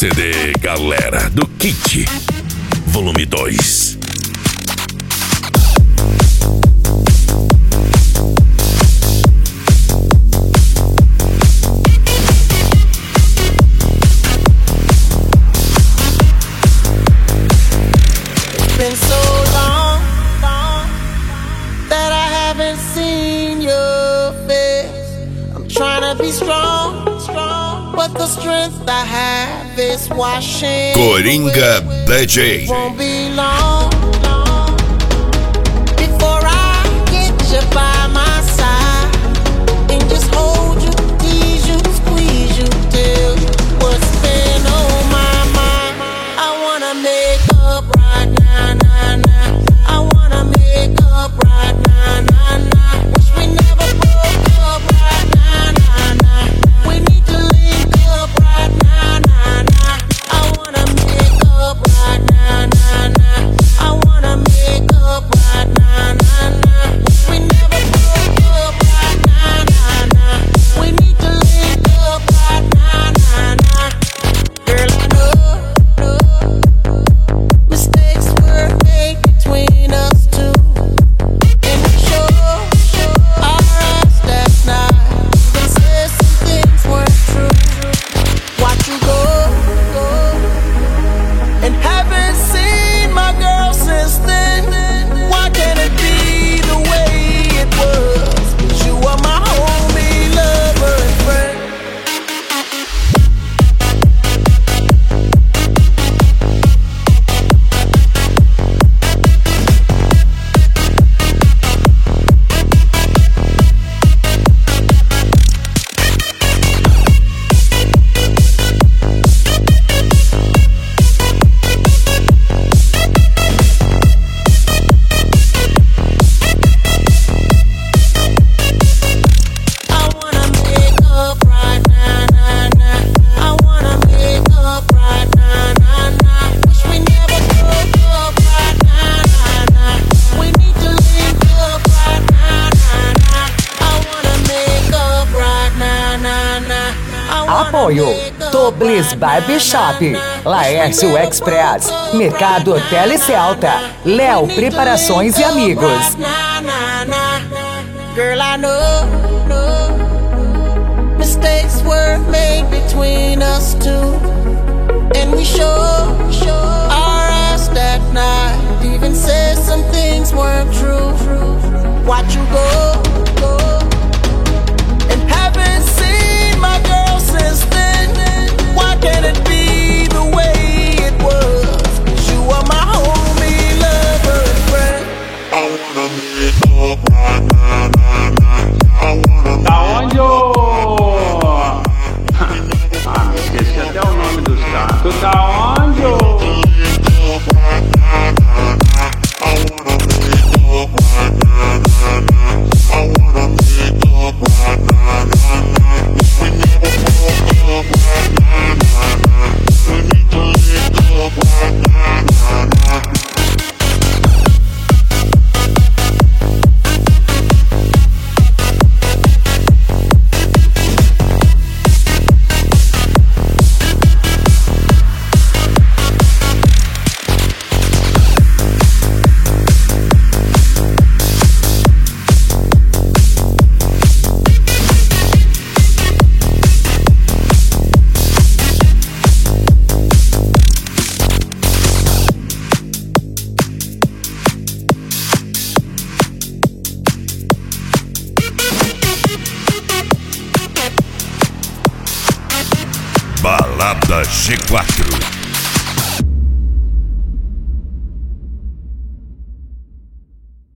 CD Galera do Kit, volume 2. Been so long that I haven't seen your face. I'm trying to be strong, but the strength I have is washing Coringa DJ. Won't be long before I get you by my side and just hold you, tease you, squeeze you, tell you what's been on my mind. I wanna make up right now, nah, nah. I wanna make up right now, nah, nah. Wish we never broke up right now, nah, nah. We need to link up right now, nah, nah. I wanna make up right now, nah, nah. I wanna make up right now, nah, nah. Wish we never broke up right now, nah, nah. We need to link up right now, nah, nah. Girl, I know mistakes were made between us two, and we sure our eyes that night even said some things weren't true. Watch you go, and haven't seen my girl since then. Why can't it be the way it was? 'Cause you are my homie, lover, and friend. I wanna make up right now, nah, nah. I wanna make up right now, nah, nah. Wish we never broke up right now, nah, nah. We need to link up right now, nah, nah. I wanna make up right now, nah, nah. I wanna Apoio make up Toblis right Barber now, Shop, nah, nah. Laércio Express, Mercado TLC Alta, Léo Preparações e Amigos. Girl, I know mistakes were made between us two, and we sure our ass that night even said some things weren't true. Watch you go, and haven't seen my girl since then. Why can't it be the way it was? 'Cause you are my homie, lover, and friend. I wanna make up right now, nah, nah. I wanna Da onde, ô? Ah, esqueci até o nome dos caras. Tu tá onde, ô? make up right now, nah, nah. I wanna make up right now, nah, nah. I wanna make up right now, nah, nah. We never broke up right now, nah, nah. We need to link up right now, nah, nah. Balada G4.